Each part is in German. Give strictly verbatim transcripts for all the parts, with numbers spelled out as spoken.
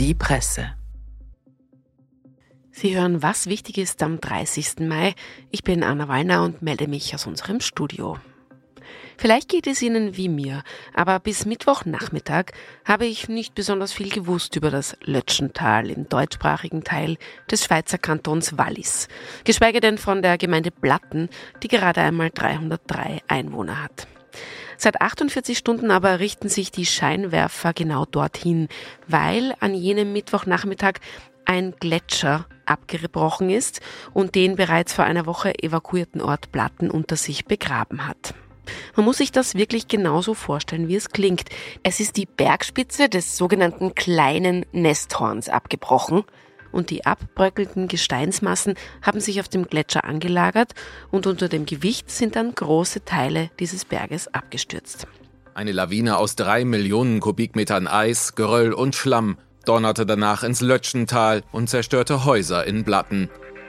Die Presse. Sie hören, was wichtig ist am dreißigsten Mai. Ich bin Anna Wallner und melde mich aus unserem Studio. Vielleicht geht es Ihnen wie mir, aber bis Mittwochnachmittag habe ich nicht besonders viel gewusst über das Lötschental im deutschsprachigen Teil des Schweizer Kantons Wallis, geschweige denn von der Gemeinde Blatten, die gerade einmal dreihundertdrei Einwohner hat. Seit achtundvierzig Stunden aber richten sich die Scheinwerfer genau dorthin, weil an jenem Mittwochnachmittag ein Gletscher abgebrochen ist und den bereits vor einer Woche evakuierten Ort Blatten unter sich begraben hat. Man muss sich das wirklich genauso vorstellen, wie es klingt. Es ist die Bergspitze des sogenannten kleinen Nesthorns abgebrochen und die abbröckelnden Gesteinsmassen haben sich auf dem Gletscher angelagert und unter dem Gewicht sind dann große Teile dieses Berges abgestürzt. Eine Lawine aus drei Millionen Kubikmetern Eis, Geröll und Schlamm donnerte danach ins Lötschental und zerstörte Häuser in Blatten.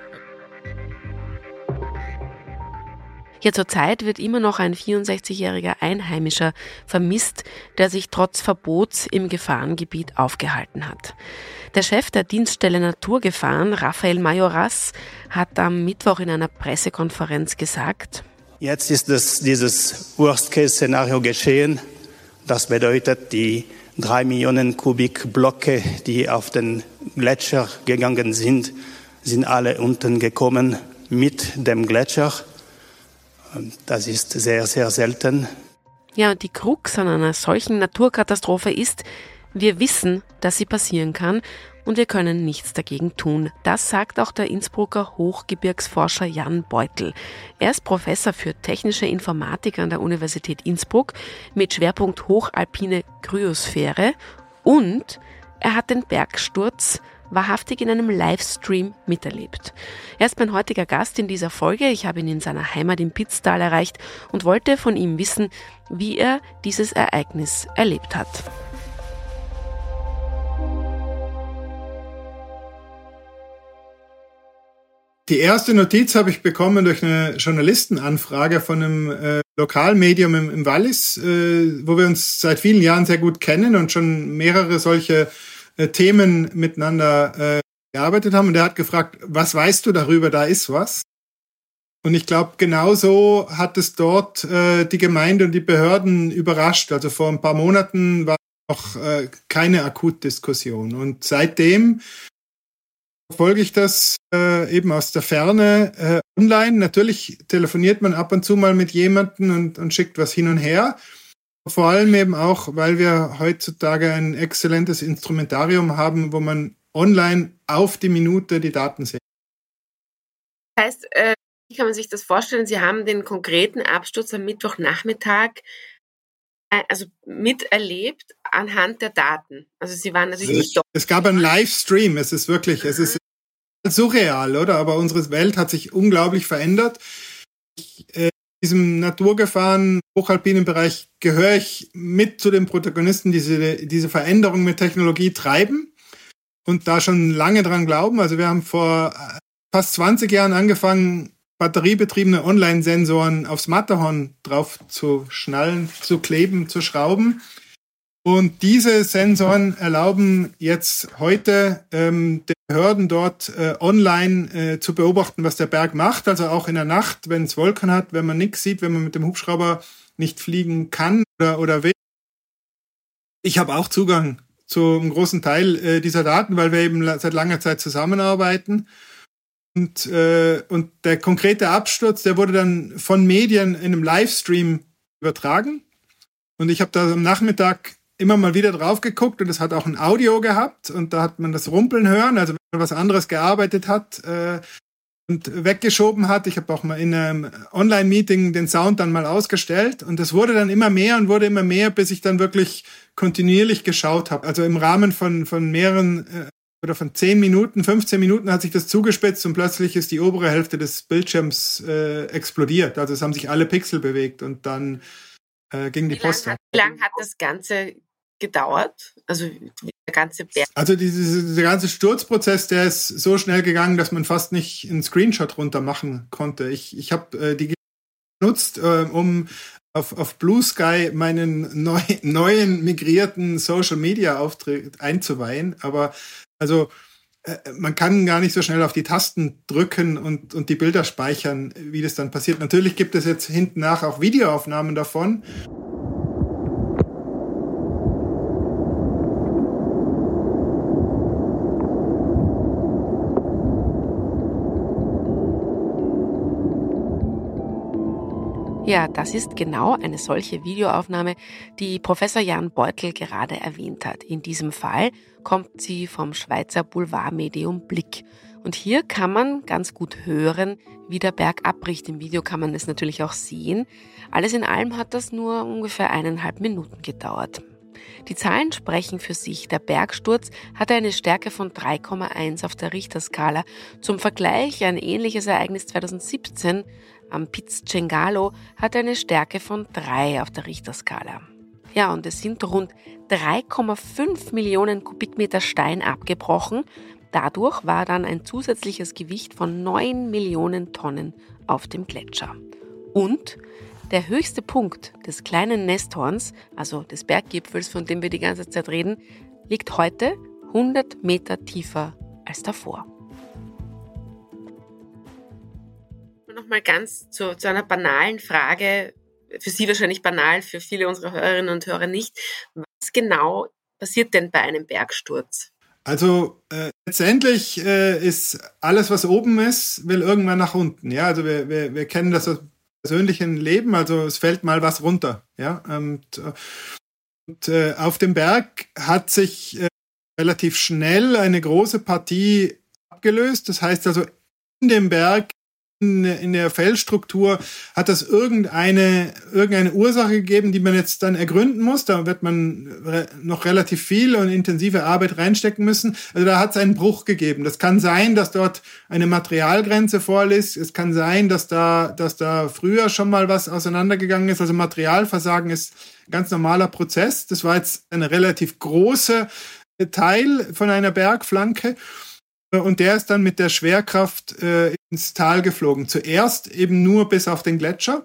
Ja, zurzeit wird immer noch ein vierundsechzigjähriger Einheimischer vermisst, der sich trotz Verbots im Gefahrengebiet aufgehalten hat. Der Chef der Dienststelle Naturgefahren, Raphael Majoras, hat am Mittwoch in einer Pressekonferenz gesagt: Jetzt ist es dieses Worst-Case-Szenario geschehen. Das bedeutet, die drei Millionen Kubikblöcke, die auf den Gletscher gegangen sind, sind alle unten gekommen mit dem Gletscher. Das ist sehr, sehr selten. Ja, und die Krux an einer solchen Naturkatastrophe ist, wir wissen, dass sie passieren kann und wir können nichts dagegen tun. Das sagt auch der Innsbrucker Hochgebirgsforscher Jan Beutel. Er ist Professor für technische Informatik an der Universität Innsbruck mit Schwerpunkt hochalpine Kryosphäre und er hat den Bergsturz wahrhaftig in einem Livestream miterlebt. Er ist mein heutiger Gast in dieser Folge. Ich habe ihn in seiner Heimat im Pitztal erreicht und wollte von ihm wissen, wie er dieses Ereignis erlebt hat. Die erste Notiz habe ich bekommen durch eine Journalistenanfrage von einem äh, Lokalmedium im, im Wallis, äh, wo wir uns seit vielen Jahren sehr gut kennen und schon mehrere solche äh, Themen miteinander äh, gearbeitet haben. Und er hat gefragt, was weißt du darüber, da ist was? Und ich glaube, genauso hat es dort äh, die Gemeinde und die Behörden überrascht. Also vor ein paar Monaten war noch äh, keine Akutdiskussion. Und seitdem verfolge ich das äh, eben aus der Ferne äh, online. Natürlich telefoniert man ab und zu mal mit jemandem und, und schickt was hin und her. Vor allem eben auch, weil wir heutzutage ein exzellentes Instrumentarium haben, wo man online auf die Minute die Daten sieht. Das heißt, äh, wie kann man sich das vorstellen? Sie haben den konkreten Absturz am Mittwochnachmittag äh, also miterlebt anhand der Daten. Also Sie waren natürlich nicht dort. Es gab einen Livestream. Es ist wirklich, mhm. es ist surreal, oder? Aber unsere Welt hat sich unglaublich verändert. Ich, äh, in diesem Naturgefahren, hochalpinen Bereich gehöre ich mit zu den Protagonisten, die diese, diese Veränderung mit Technologie treiben und da schon lange dran glauben. Also wir haben vor fast zwanzig Jahren angefangen, batteriebetriebene Online-Sensoren aufs Matterhorn drauf zu schnallen, zu kleben, zu schrauben. Und diese Sensoren erlauben jetzt heute ähm, den Behörden dort äh, online äh, zu beobachten, was der Berg macht. Also auch in der Nacht, wenn es Wolken hat, wenn man nichts sieht, wenn man mit dem Hubschrauber nicht fliegen kann oder, oder will. Ich habe auch Zugang zu einem großen Teil äh, dieser Daten, weil wir eben seit langer Zeit zusammenarbeiten. Und, äh, und der konkrete Absturz, der wurde dann von Medien in einem Livestream übertragen. Und ich habe da am Nachmittag immer mal wieder drauf geguckt und es hat auch ein Audio gehabt und da hat man das Rumpeln hören, also wenn man was anderes gearbeitet hat äh, und weggeschoben hat. Ich habe auch mal in einem Online-Meeting den Sound dann mal ausgestellt und es wurde dann immer mehr und wurde immer mehr, bis ich dann wirklich kontinuierlich geschaut habe. Also im Rahmen von von mehreren äh, oder von zehn Minuten, fünfzehn Minuten hat sich das zugespitzt und plötzlich ist die obere Hälfte des Bildschirms äh, explodiert. Also es haben sich alle Pixel bewegt und dann äh, ging die Post ab. Wie lange hat das Ganze gedauert? Also der ganze Berg? Also diese, dieser ganze Sturzprozess, der ist so schnell gegangen, dass man fast nicht einen Screenshot runter machen konnte. Ich, ich habe äh, die nutzt, äh, um auf, auf Blue Sky meinen neu, neuen migrierten Social-Media-Auftritt einzuweihen. Aber also äh, man kann gar nicht so schnell auf die Tasten drücken und, und die Bilder speichern, wie das dann passiert. Natürlich gibt es jetzt hinten nach auch Videoaufnahmen davon. Ja, das ist genau eine solche Videoaufnahme, die Professor Jan Beutel gerade erwähnt hat. In diesem Fall kommt sie vom Schweizer Boulevardmedium Blick. Und hier kann man ganz gut hören, wie der Berg abbricht. Im Video kann man es natürlich auch sehen. Alles in allem hat das nur ungefähr eineinhalb Minuten gedauert. Die Zahlen sprechen für sich. Der Bergsturz hatte eine Stärke von drei Komma eins auf der Richterskala. Zum Vergleich, ein ähnliches Ereignis zweitausendsiebzehn am Piz Cengalo hatte eine Stärke von drei auf der Richterskala. Ja, und es sind rund drei Komma fünf Millionen Kubikmeter Stein abgebrochen. Dadurch war dann ein zusätzliches Gewicht von neun Millionen Tonnen auf dem Gletscher. Und der höchste Punkt des kleinen Nesthorns, also des Berggipfels, von dem wir die ganze Zeit reden, liegt heute hundert Meter tiefer als davor. Nochmal ganz zu, zu einer banalen Frage, für Sie wahrscheinlich banal, für viele unserer Hörerinnen und Hörer nicht. Was genau passiert denn bei einem Bergsturz? Also äh, letztendlich äh, ist alles, was oben ist, will irgendwann nach unten. Ja, also wir, wir, wir kennen das aus dem persönlichen Leben, also es fällt mal was runter. Ja, und, und äh, auf dem Berg hat sich äh, relativ schnell eine große Partie abgelöst. Das heißt also, in dem Berg, in der Felsstruktur hat das irgendeine, irgendeine Ursache gegeben, die man jetzt dann ergründen muss. Da wird man re- noch relativ viel und intensive Arbeit reinstecken müssen. Also da hat es einen Bruch gegeben. Das kann sein, dass dort eine Materialgrenze vorliegt. Es kann sein, dass da, dass da früher schon mal was auseinandergegangen ist. Also Materialversagen ist ein ganz normaler Prozess. Das war jetzt eine relativ große Teil von einer Bergflanke. Und der ist dann mit der Schwerkraft äh, ins Tal geflogen. Zuerst eben nur bis auf den Gletscher.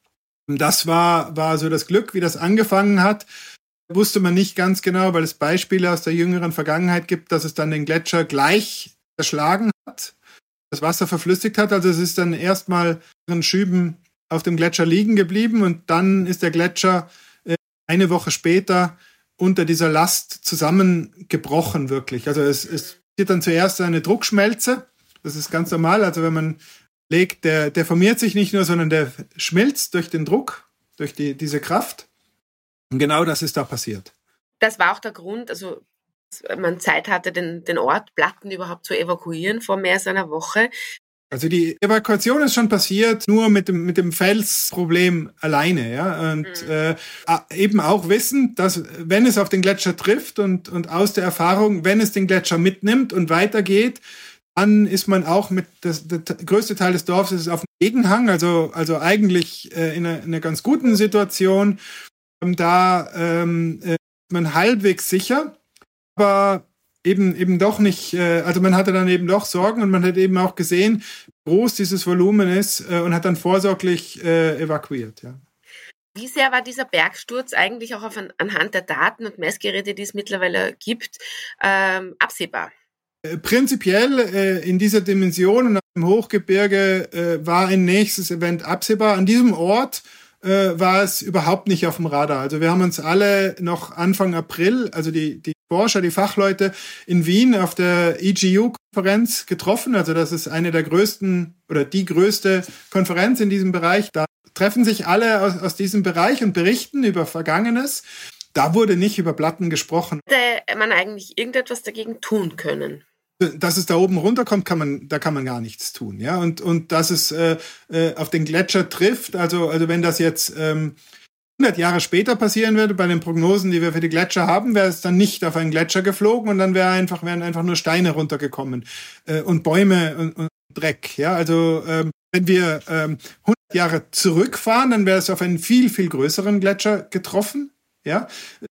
Und das war, war so das Glück, wie das angefangen hat. Wusste man nicht ganz genau, weil es Beispiele aus der jüngeren Vergangenheit gibt, dass es dann den Gletscher gleich erschlagen hat, das Wasser verflüssigt hat. Also es ist dann erstmal in Schüben auf dem Gletscher liegen geblieben und dann ist der Gletscher äh, eine Woche später unter dieser Last zusammengebrochen wirklich. Also es ist dann zuerst eine Druckschmelze. Das ist ganz normal. Also wenn man legt, der, der formiert sich nicht nur, sondern der schmilzt durch den Druck, durch die, diese Kraft. Und genau das ist da passiert. Das war auch der Grund, also dass man Zeit hatte, den, den Ort Platten überhaupt zu evakuieren vor mehr als einer Woche. Also die Evakuation ist schon passiert, nur mit dem, mit dem Felsproblem alleine, ja. Und mhm. äh, eben auch wissen, dass wenn es auf den Gletscher trifft und, und aus der Erfahrung, wenn es den Gletscher mitnimmt und weitergeht, dann ist man auch mit, das, der größte Teil des Dorfs ist auf dem Gegenhang, also, also eigentlich äh, in, einer, in einer ganz guten Situation. Ähm, da ähm, ist man halbwegs sicher, aber eben eben doch nicht, äh, also man hatte dann eben doch Sorgen und man hat eben auch gesehen, wie groß dieses Volumen ist äh, und hat dann vorsorglich äh, evakuiert, ja. Wie sehr war dieser Bergsturz eigentlich auch auf an, anhand der Daten und Messgeräte, die es mittlerweile gibt, ähm, absehbar? Äh, prinzipiell äh, in dieser Dimension und auf dem Hochgebirge äh, war ein nächstes Event absehbar. An diesem Ort äh, war es überhaupt nicht auf dem Radar. Also wir haben uns alle noch Anfang April, also die, die Forscher, die Fachleute in Wien auf der E G U-Konferenz getroffen. Also das ist eine der größten oder die größte Konferenz in diesem Bereich. Da treffen sich alle aus, aus diesem Bereich und berichten über Vergangenes. Da wurde nicht über Platten gesprochen. Hätte man eigentlich irgendetwas dagegen tun können? Dass es da oben runterkommt, kann man, da kann man gar nichts tun, ja. Und und dass es äh, äh, auf den Gletscher trifft, also also wenn das jetzt ähm, hundert Jahre später passieren würde, bei den Prognosen, die wir für die Gletscher haben, wäre es dann nicht auf einen Gletscher geflogen und dann wäre einfach wären einfach nur Steine runtergekommen äh, und Bäume und, und Dreck, ja. Also ähm, wenn wir ähm, hundert Jahre zurückfahren, dann wäre es auf einen viel viel größeren Gletscher getroffen, ja.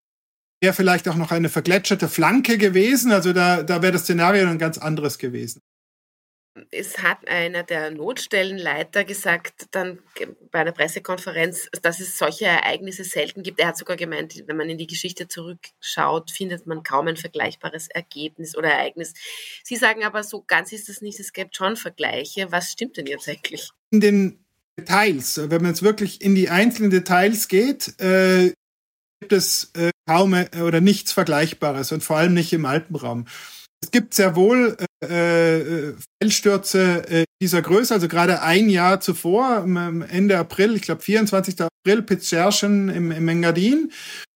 Wäre vielleicht auch noch eine vergletscherte Flanke gewesen, also da, da wäre das Szenario ein ganz anderes gewesen. Es hat einer der Notstellenleiter gesagt, dann bei einer Pressekonferenz, dass es solche Ereignisse selten gibt. Er hat sogar gemeint, wenn man in die Geschichte zurückschaut, findet man kaum ein vergleichbares Ergebnis oder Ereignis. Sie sagen aber, so ganz ist es nicht, es gibt schon Vergleiche. Was stimmt denn jetzt eigentlich? In den Details, wenn man jetzt wirklich in die einzelnen Details geht, äh, gibt es äh, kaum äh, oder nichts Vergleichbares und vor allem nicht im Alpenraum. Es gibt sehr wohl äh, Felsstürze äh, dieser Größe, also gerade ein Jahr zuvor, am Ende April, ich glaube vierundzwanzigsten April, Pitzscherschen im, im Engadin.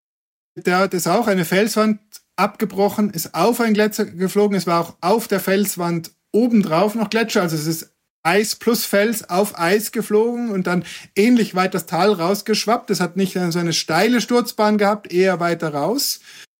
Da hat es auch eine Felswand abgebrochen, ist auf einen Gletscher geflogen, es war auch auf der Felswand obendrauf noch Gletscher, also es ist Eis plus Fels auf Eis geflogen und dann ähnlich weit das Tal rausgeschwappt. Es hat nicht so eine steile Sturzbahn gehabt, eher weiter raus.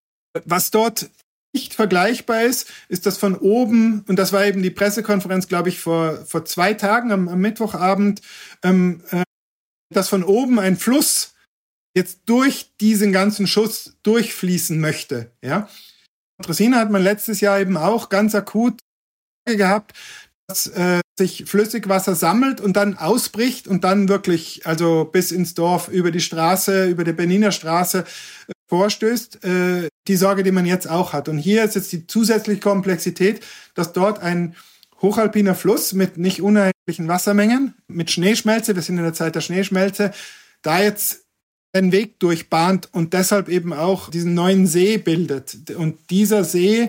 Was dort nicht vergleichbar ist, ist das von oben, und das war eben die Pressekonferenz, glaube ich, vor vor zwei Tagen am, am Mittwochabend, ähm, äh, dass von oben ein Fluss jetzt durch diesen ganzen Schuss durchfließen möchte. Ja, in Tressina hat man letztes Jahr eben auch ganz akut gehabt, dass äh, sich Flüssigwasser sammelt und dann ausbricht und dann wirklich, also bis ins Dorf über die Straße, über die Berniner Straße äh, vorstößt. Äh, die Sorge, die man jetzt auch hat. Und hier ist jetzt die zusätzliche Komplexität, dass dort ein hochalpiner Fluss mit nicht unerheblichen Wassermengen, mit Schneeschmelze, wir sind in der Zeit der Schneeschmelze, da jetzt einen Weg durchbahnt und deshalb eben auch diesen neuen See bildet. Und dieser See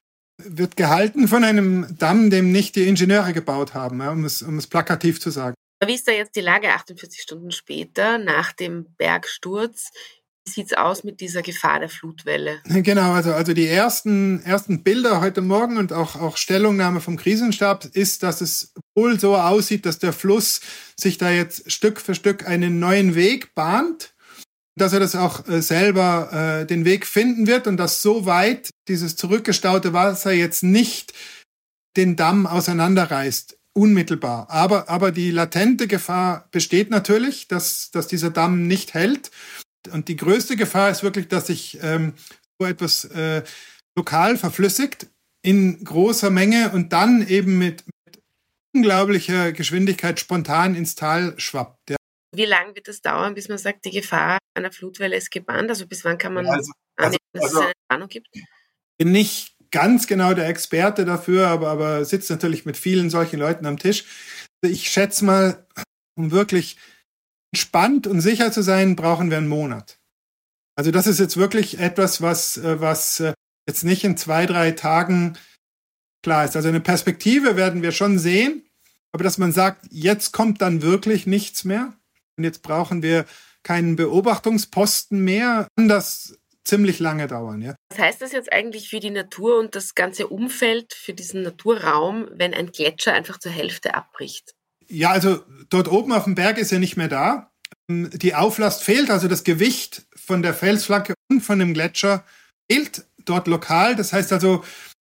wird gehalten von einem Damm, den nicht die Ingenieure gebaut haben, ja, um es, um es plakativ zu sagen. Wie ist da jetzt die Lage achtundvierzig Stunden später, nach dem Bergsturz? Wie sieht es aus mit dieser Gefahr der Flutwelle? Genau, also, also die ersten, ersten Bilder heute Morgen und auch, auch Stellungnahme vom Krisenstab ist, dass es wohl so aussieht, dass der Fluss sich da jetzt Stück für Stück einen neuen Weg bahnt, dass er das auch äh, selber äh, den Weg finden wird und dass so weit dieses zurückgestaute Wasser jetzt nicht den Damm auseinanderreißt, unmittelbar. Aber, aber die latente Gefahr besteht natürlich, dass, dass dieser Damm nicht hält. Und die größte Gefahr ist wirklich, dass sich ähm, so etwas äh, lokal verflüssigt in großer Menge und dann eben mit, mit unglaublicher Geschwindigkeit spontan ins Tal schwappt. Ja. Wie lange wird es dauern, bis man sagt, die Gefahr einer Flutwelle ist gebannt? Also bis wann kann man also, annehmen, also, dass also, es eine Warnung gibt? Ich bin nicht ganz genau der Experte dafür, aber, aber sitze natürlich mit vielen solchen Leuten am Tisch. Ich schätze mal, um wirklich entspannt und sicher zu sein, brauchen wir einen Monat. Also das ist jetzt wirklich etwas, was, was jetzt nicht in zwei, drei Tagen klar ist. Also eine Perspektive werden wir schon sehen, aber dass man sagt, jetzt kommt dann wirklich nichts mehr und jetzt brauchen wir keinen Beobachtungsposten mehr, kann das ziemlich lange dauern. Ja. Was heißt das jetzt eigentlich für die Natur und das ganze Umfeld, für diesen Naturraum, wenn ein Gletscher einfach zur Hälfte abbricht? Ja, also dort oben auf dem Berg ist er nicht mehr da. Die Auflast fehlt, also das Gewicht von der Felsflanke und von dem Gletscher fehlt dort lokal. Das heißt also,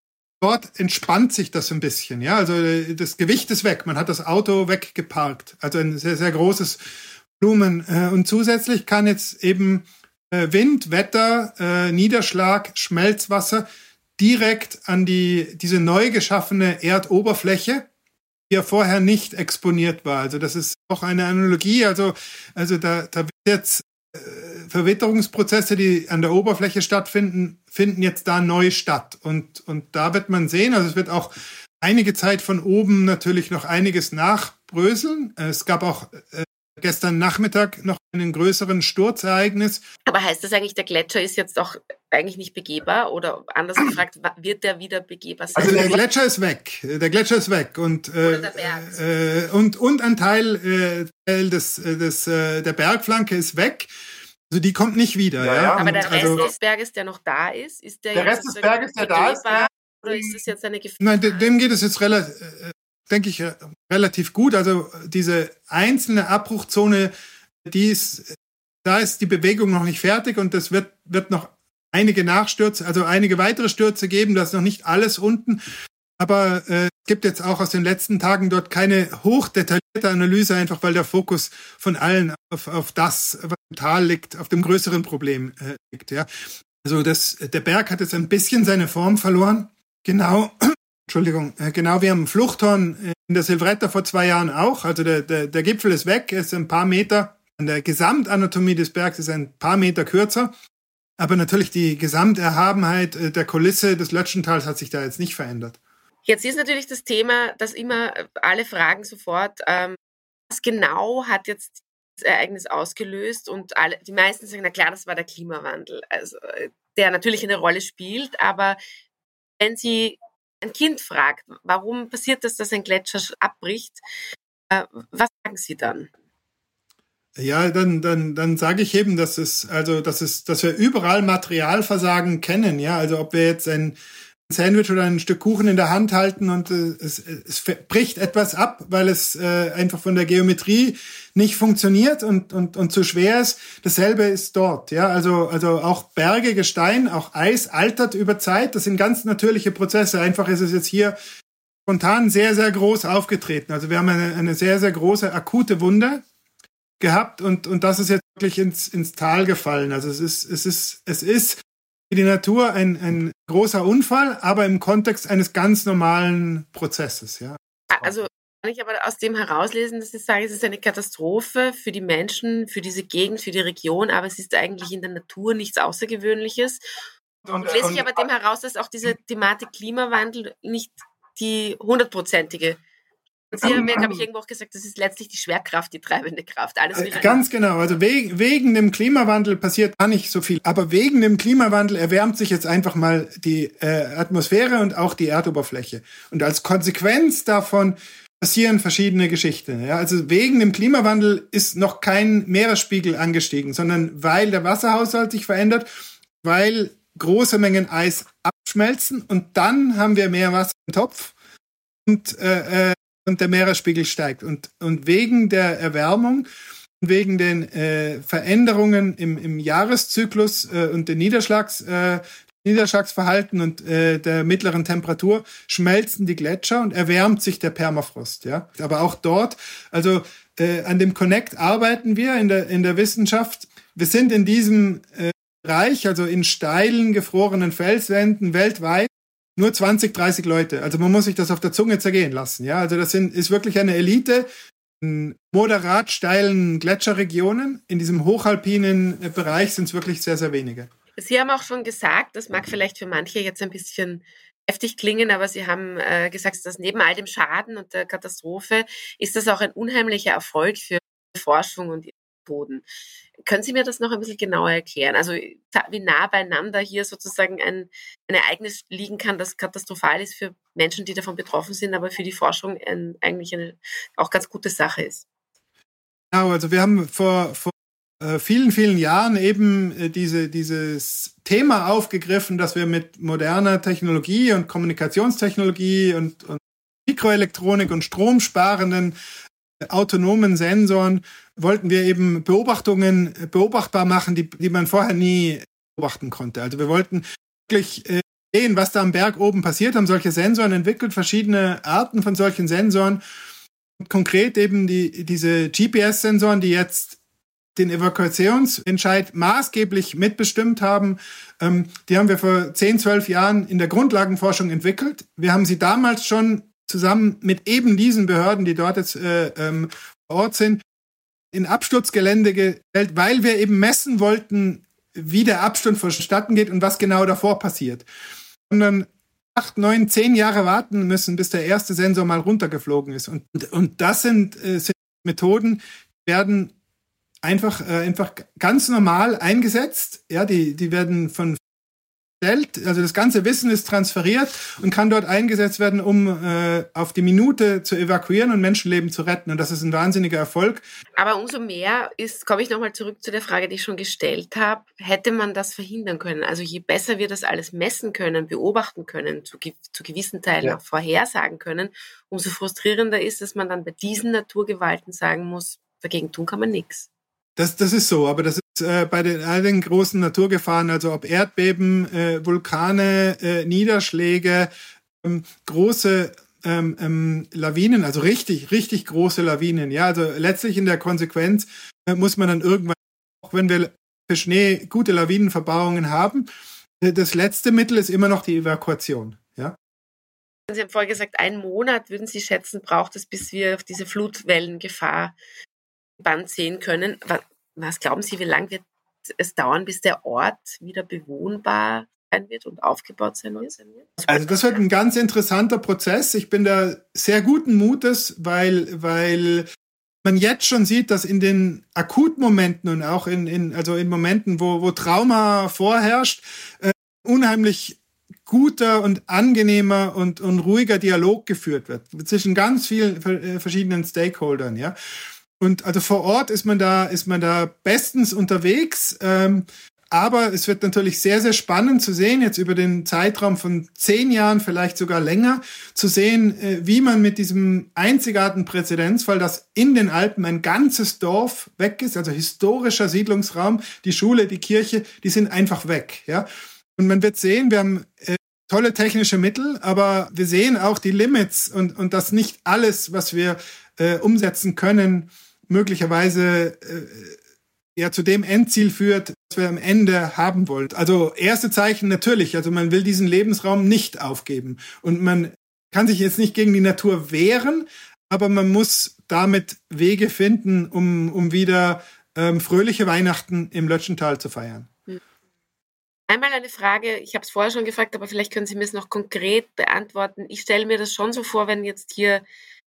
dort entspannt sich das ein bisschen. Ja, also das Gewicht ist weg. Man hat das Auto weggeparkt. Also ein sehr, sehr großes Volumen. Und zusätzlich kann jetzt eben Wind, Wetter, Niederschlag, Schmelzwasser direkt an die diese neu geschaffene Erdoberfläche, die ja vorher nicht exponiert war. Also das ist auch eine Analogie. Also, also da, da wird jetzt äh, Verwitterungsprozesse, die an der Oberfläche stattfinden, finden jetzt da neu statt. Und, und da wird man sehen, also es wird auch einige Zeit von oben natürlich noch einiges nachbröseln. Es gab auch äh, gestern Nachmittag noch einen größeren Sturzereignis. Aber heißt das eigentlich, der Gletscher ist jetzt auch eigentlich nicht begehbar? Oder anders gefragt, wird der wieder begehbar sein? Also der Gletscher ist weg. Der Gletscher ist weg. Und, äh, der Berg. Äh, und, und ein Teil, äh, des, des, äh, der Bergflanke ist weg. Also die kommt nicht wieder. Ja, ja. Aber und der Rest also, des Berges, der noch da ist, ist der, der jetzt Rest des Berges, der da ist, der, oder ist das jetzt eine Gefahr? Nein, dem geht es jetzt relativ, denke ich, relativ gut. Also diese einzelne Abbruchzone, die ist, da ist die Bewegung noch nicht fertig und es wird, wird noch einige Nachstürze, also einige weitere Stürze geben. Das ist noch nicht alles unten. Aber äh, es gibt jetzt auch aus den letzten Tagen dort keine hochdetaillierte Analyse, einfach weil der Fokus von allen auf, auf das, was im Tal liegt, auf dem größeren Problem äh, liegt. Ja. Also das, der Berg hat jetzt ein bisschen seine Form verloren. Genau Entschuldigung, genau wie am Fluchthorn in der Silvretta vor zwei Jahren auch. Also der, der, der Gipfel ist weg, ist ein paar Meter. An der Gesamtanatomie des Bergs ist ein paar Meter kürzer. Aber natürlich die Gesamterhabenheit der Kulisse des Lötschentals hat sich da jetzt nicht verändert. Jetzt ist natürlich das Thema, dass immer alle fragen sofort, ähm, was genau hat jetzt das Ereignis ausgelöst? Und alle, die meisten sagen, na klar, das war der Klimawandel, also der natürlich eine Rolle spielt. Aber wenn Sie ein Kind fragt, warum passiert das, dass ein Gletscher abbricht, äh, was sagen Sie dann? Ja, dann, dann, dann sage ich eben, dass es, also, dass es, dass wir überall Materialversagen kennen, ja. Also, ob wir jetzt ein Sandwich oder ein Stück Kuchen in der Hand halten und äh, es, es bricht etwas ab, weil es äh, einfach von der Geometrie nicht funktioniert und, und, und zu schwer ist. Dasselbe ist dort, ja. Also, also auch Berge, Gestein, auch Eis altert über Zeit. Das sind ganz natürliche Prozesse. Einfach ist es jetzt hier spontan sehr, sehr groß aufgetreten. Also wir haben eine, eine sehr, sehr große akute Wunde gehabt und, und das ist jetzt wirklich ins, ins Tal gefallen. Also es ist, es ist, es ist für die Natur ein, ein großer Unfall, aber im Kontext eines ganz normalen Prozesses, ja. Also kann ich aber aus dem herauslesen, dass ich sage, es ist eine Katastrophe für die Menschen, für diese Gegend, für die Region, aber es ist eigentlich in der Natur nichts Außergewöhnliches. Und lese ich aber dem heraus, dass auch diese Thematik Klimawandel nicht die hundertprozentige. Sie haben mir, glaube ich, irgendwo auch gesagt, das ist letztlich die Schwerkraft, die treibende Kraft. Alles Ganz genau. Also wegen, wegen dem Klimawandel passiert gar nicht so viel. Aber wegen dem Klimawandel erwärmt sich jetzt einfach mal die äh, Atmosphäre und auch die Erdoberfläche. Und als Konsequenz davon passieren verschiedene Geschichten. Ja, also wegen dem Klimawandel ist noch kein Meeresspiegel angestiegen, sondern weil der Wasserhaushalt sich verändert, weil große Mengen Eis abschmelzen und dann haben wir mehr Wasser im Topf und äh, und der Meeresspiegel steigt. Und, und wegen der Erwärmung, wegen den äh, Veränderungen im, im Jahreszyklus äh, und den Niederschlags, äh, Niederschlagsverhalten und äh, der mittleren Temperatur schmelzen die Gletscher und erwärmt sich der Permafrost. Ja? Aber auch dort, also äh, an dem Connect arbeiten wir in der, in der Wissenschaft. Wir sind in diesem äh, Bereich, also in steilen, gefrorenen Felswänden weltweit, nur zwanzig, dreißig Leute. Also man muss sich das auf der Zunge zergehen lassen. Ja, also das sind, ist wirklich eine Elite in moderat steilen Gletscherregionen. In diesem hochalpinen Bereich sind es wirklich sehr, sehr wenige. Sie haben auch schon gesagt, das mag vielleicht für manche jetzt ein bisschen heftig klingen, aber Sie haben äh, gesagt, dass neben all dem Schaden und der Katastrophe ist das auch ein unheimlicher Erfolg für Forschung und Boden. Können Sie mir das noch ein bisschen genauer erklären? Also wie nah beieinander hier sozusagen ein, ein Ereignis liegen kann, das katastrophal ist für Menschen, die davon betroffen sind, aber für die Forschung ein, eigentlich eine auch ganz gute Sache ist. Genau, also wir haben vor, vor äh, vielen, vielen Jahren eben äh, diese, dieses Thema aufgegriffen, dass wir mit moderner Technologie und Kommunikationstechnologie und, und Mikroelektronik und stromsparenden autonomen Sensoren wollten wir eben Beobachtungen beobachtbar machen, die, die man vorher nie beobachten konnte. Also wir wollten wirklich äh, sehen, was da am Berg oben passiert, haben solche Sensoren entwickelt, verschiedene Arten von solchen Sensoren. Und konkret eben die, diese G P S-Sensoren, die jetzt den Evakuationsentscheid maßgeblich mitbestimmt haben, ähm, die haben wir vor zehn, zwölf Jahren in der Grundlagenforschung entwickelt. Wir haben sie damals schon zusammen mit eben diesen Behörden, die dort jetzt äh, ähm, vor Ort sind, in Absturzgelände gestellt, weil wir eben messen wollten, wie der Absturz vonstatten geht und was genau davor passiert. Und dann acht, neun, zehn Jahre warten müssen, bis der erste Sensor mal runtergeflogen ist. Und, und das sind, äh, sind Methoden, die werden einfach, äh, einfach ganz normal eingesetzt. Ja, die, die werden von also das ganze Wissen ist transferiert und kann dort eingesetzt werden, um äh, auf die Minute zu evakuieren und Menschenleben zu retten. Und das ist ein wahnsinniger Erfolg. Aber umso mehr ist, komme ich nochmal zurück zu der Frage, die ich schon gestellt habe, hätte man das verhindern können? Also je besser wir das alles messen können, beobachten können, zu, zu gewissen Teilen ja. auch vorhersagen können, umso frustrierender ist, dass man dann bei diesen Naturgewalten sagen muss, dagegen tun kann man nichts. Das, das ist so, aber das ist äh, bei den, all den großen Naturgefahren, also ob Erdbeben, äh, Vulkane, äh, Niederschläge, ähm, große ähm, ähm, Lawinen, also richtig, richtig große Lawinen. Ja, also letztlich in der Konsequenz äh, muss man dann irgendwann, auch wenn wir für Schnee gute Lawinenverbauungen haben, äh, das letzte Mittel ist immer noch die Evakuation. Ja. Sie haben vorher gesagt, einen Monat würden Sie schätzen, braucht es, bis wir auf diese Flutwellengefahr gebannt sehen können. Was glauben Sie, wie lange wird es dauern, bis der Ort wieder bewohnbar sein wird und aufgebaut sein wird? Also das wird ein ganz interessanter Prozess. Ich bin da sehr guten Mutes, weil, weil man jetzt schon sieht, dass in den Akutmomenten und auch in, in, also in Momenten, wo, wo Trauma vorherrscht, äh, unheimlich guter und angenehmer und, und ruhiger Dialog geführt wird zwischen ganz vielen verschiedenen Stakeholdern, ja. Und also vor Ort ist man da, ist man da bestens unterwegs. Ähm, aber es wird natürlich sehr, sehr spannend zu sehen, jetzt über den Zeitraum von zehn Jahren, vielleicht sogar länger, zu sehen, äh, wie man mit diesem einzigartigen Präzedenzfall, dass in den Alpen ein ganzes Dorf weg ist, also historischer Siedlungsraum, die Schule, die Kirche, die sind einfach weg, ja. Und man wird sehen, wir haben äh, tolle technische Mittel, aber wir sehen auch die Limits und, und dass nicht alles, was wir äh, umsetzen können, möglicherweise äh, ja zu dem Endziel führt, was wir am Ende haben wollen. Also erste Zeichen natürlich, also man will diesen Lebensraum nicht aufgeben. Und man kann sich jetzt nicht gegen die Natur wehren, aber man muss damit Wege finden, um, um wieder ähm, fröhliche Weihnachten im Lötschental zu feiern. Einmal eine Frage, ich habe es vorher schon gefragt, aber vielleicht können Sie mir es noch konkret beantworten. Ich stelle mir das schon so vor, wenn jetzt hier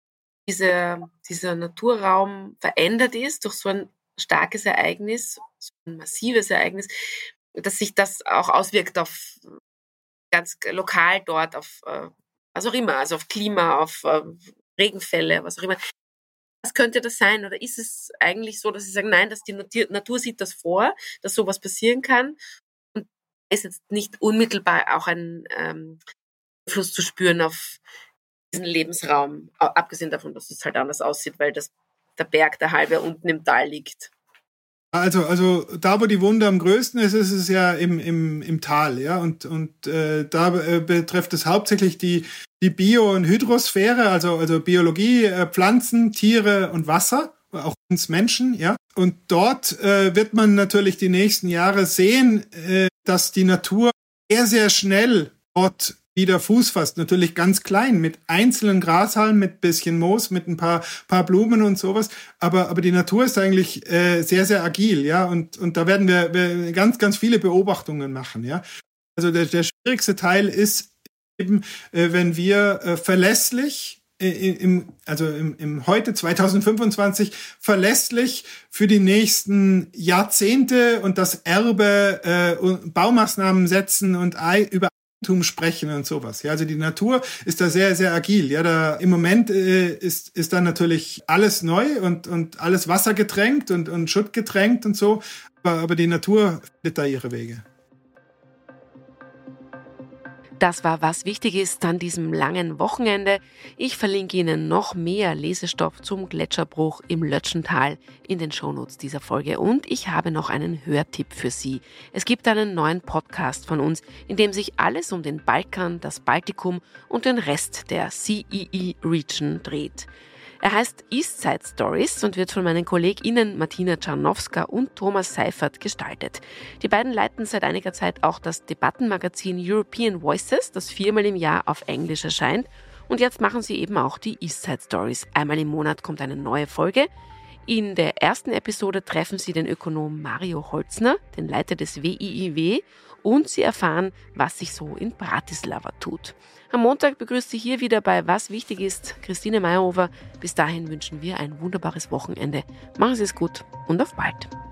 diese, dieser Naturraum verändert ist durch so ein starkes Ereignis, so ein massives Ereignis, dass sich das auch auswirkt auf ganz lokal dort, auf was auch immer, also auf Klima, auf Regenfälle, was auch immer. Was könnte das sein? Oder ist es eigentlich so, dass Sie sagen, nein, dass die Natur sieht das vor, dass sowas passieren kann? Ist jetzt nicht unmittelbar auch ein ähm, Einfluss zu spüren auf diesen Lebensraum, abgesehen davon, dass es halt anders aussieht, weil das, der Berg, der halbe unten im Tal liegt. Also, also da, wo die Wunde am größten ist, ist es ja im, im, im Tal, ja, und, und äh, da äh, betrifft es hauptsächlich die, die Bio- und Hydrosphäre, also, also Biologie, äh, Pflanzen, Tiere und Wasser, auch uns Menschen, ja. Und dort äh, wird man natürlich die nächsten Jahre sehen, äh, dass die Natur sehr, sehr schnell dort wieder Fuß fasst. Natürlich ganz klein, mit einzelnen Grashalmen, mit bisschen Moos, mit ein paar, paar Blumen und sowas. Aber, aber die Natur ist eigentlich äh, sehr, sehr agil, ja. Und, und da werden wir, wir ganz, ganz viele Beobachtungen machen, ja. Also der, der schwierigste Teil ist eben, äh, wenn wir äh, verlässlich Im, also im, im heute zwanzig fünfundzwanzig verlässlich für die nächsten Jahrzehnte und das Erbe äh, und Baumaßnahmen setzen und über Eigentum sprechen und sowas. Ja, also die Natur ist da sehr, sehr agil. Ja, da im Moment äh, ist ist da natürlich alles neu und und alles wassergetränkt und und schuttgetränkt und so, aber, aber die Natur findet da ihre Wege. Das war was wichtig ist an diesem langen Wochenende. Ich verlinke Ihnen noch mehr Lesestoff zum Gletscherbruch im Lötschental in den Shownotes dieser Folge. Und ich habe noch einen Hörtipp für Sie. Es gibt einen neuen Podcast von uns, in dem sich alles um den Balkan, das Baltikum und den Rest der C E E-Region dreht. Er heißt Eastside Stories und wird von meinen KollegInnen Martina Czarnowska und Thomas Seifert gestaltet. Die beiden leiten seit einiger Zeit auch das Debattenmagazin European Voices, das viermal im Jahr auf Englisch erscheint. Und jetzt machen sie eben auch die Eastside Stories. Einmal im Monat kommt eine neue Folge. In der ersten Episode treffen Sie den Ökonom Mario Holzner, den Leiter des W I I W, und Sie erfahren, was sich so in Bratislava tut. Am Montag begrüßt Sie hier wieder bei Was wichtig ist Christine Meyerhofer. Bis dahin wünschen wir ein wunderbares Wochenende. Machen Sie es gut und auf bald.